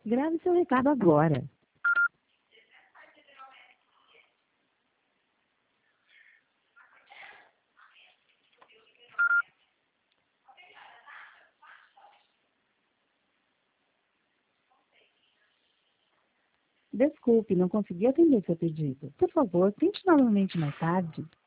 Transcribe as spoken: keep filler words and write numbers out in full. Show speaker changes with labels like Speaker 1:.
Speaker 1: Grave seu recado agora. Desculpe, não consegui atender seu pedido. Por favor, tente novamente mais tarde.